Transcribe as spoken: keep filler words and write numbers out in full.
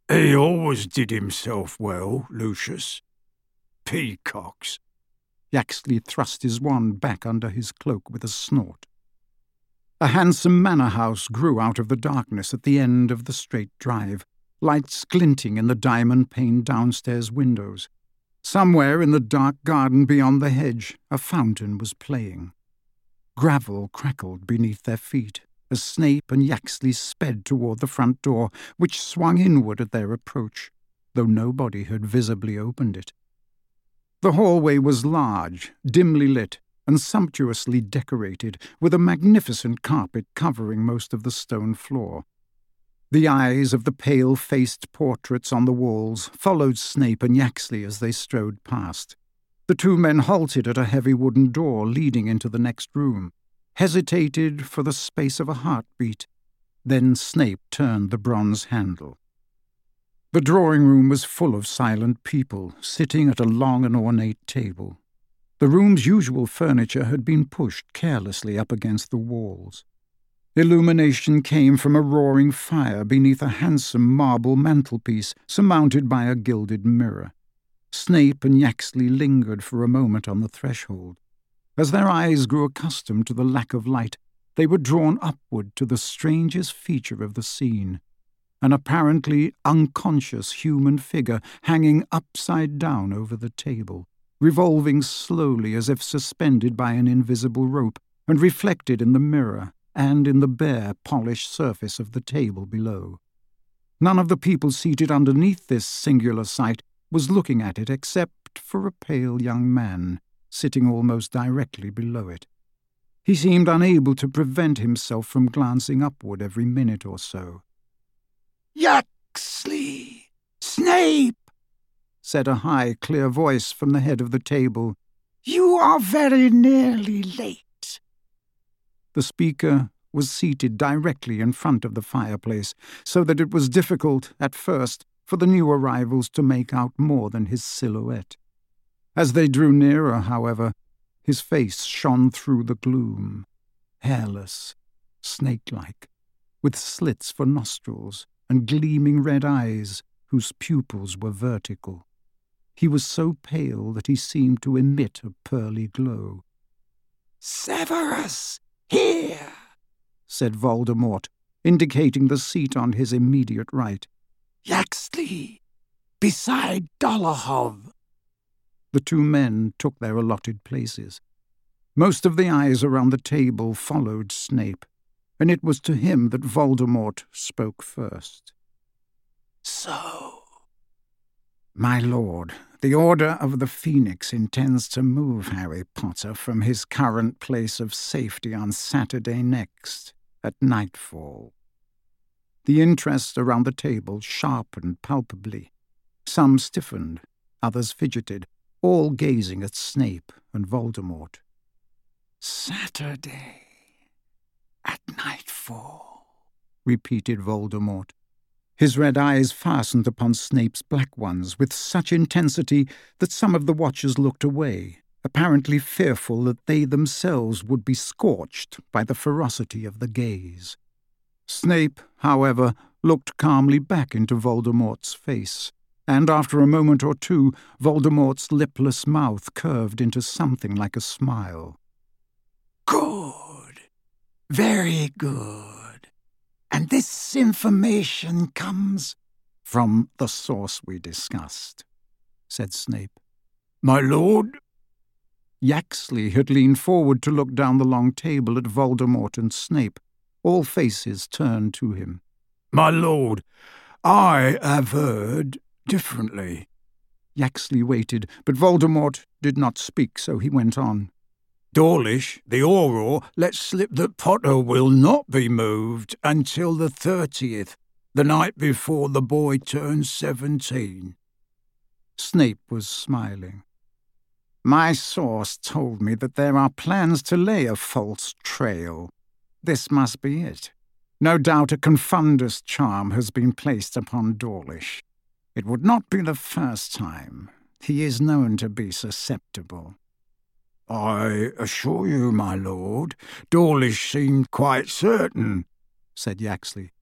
He always did himself well, Lucius. Peacocks. Yaxley thrust his wand back under his cloak with a snort. A handsome manor house grew out of the darkness at the end of the straight drive, lights glinting in the diamond-paned downstairs windows. Somewhere in the dark garden beyond the hedge, a fountain was playing. Gravel crackled beneath their feet as Snape and Yaxley sped toward the front door, which swung inward at their approach, though nobody had visibly opened it. The hallway was large, dimly lit, and sumptuously decorated, with a magnificent carpet covering most of the stone floor. The eyes of the pale-faced portraits on the walls followed Snape and Yaxley as they strode past. The two men halted at a heavy wooden door leading into the next room, hesitated for the space of a heartbeat. Then Snape turned the bronze handle. The drawing-room was full of silent people, sitting at a long and ornate table. The room's usual furniture had been pushed carelessly up against the walls. Illumination came from a roaring fire beneath a handsome marble mantelpiece surmounted by a gilded mirror. Snape and Yaxley lingered for a moment on the threshold. As their eyes grew accustomed to the lack of light, they were drawn upward to the strangest feature of the scene, an apparently unconscious human figure hanging upside down over the table, revolving slowly as if suspended by an invisible rope, and reflected in the mirror and in the bare, polished surface of the table below. None of the people seated underneath this singular sight was looking at it except for a pale young man, sitting almost directly below it. He seemed unable to prevent himself from glancing upward every minute or so. "Yaxley! Snape!" said a high, clear voice from the head of the table. "You are very nearly late." The speaker was seated directly in front of the fireplace, so that it was difficult, at first, for the new arrivals to make out more than his silhouette. As they drew nearer, however, his face shone through the gloom, hairless, snake-like, with slits for nostrils and gleaming red eyes whose pupils were vertical. He was so pale that he seemed to emit a pearly glow. "Severus, here!" said Voldemort, indicating the seat on his immediate right. "Yaxley, beside Dolohov." The two men took their allotted places. Most of the eyes around the table followed Snape, and it was to him that Voldemort spoke first. "So, my lord, the Order of the Phoenix intends to move Harry Potter from his current place of safety on Saturday next, at nightfall." The interest around the table sharpened palpably. Some stiffened, others fidgeted, all gazing at Snape and Voldemort. "Saturday, at nightfall," repeated Voldemort. His red eyes fastened upon Snape's black ones with such intensity that some of the watchers looked away, apparently fearful that they themselves would be scorched by the ferocity of the gaze. Snape, however, looked calmly back into Voldemort's face, and after a moment or two, Voldemort's lipless mouth curved into something like a smile. "Good. Very good. And this information comes—" "From the source we discussed," said Snape. "My lord?" Yaxley had leaned forward to look down the long table at Voldemort and Snape, all faces turned to him. "My lord, I have heard differently." Yaxley waited, but Voldemort did not speak, so he went on. "Dawlish, the Auror, lets slip that Potter will not be moved until the thirtieth, the night before the boy turns seventeen." Snape was smiling. "My source told me that there are plans to lay a false trail. This must be it. No doubt a confundus charm has been placed upon Dawlish. It would not be the first time. He is known to be susceptible." "I assure you, my lord, Dawlish seemed quite certain," said Yaxley.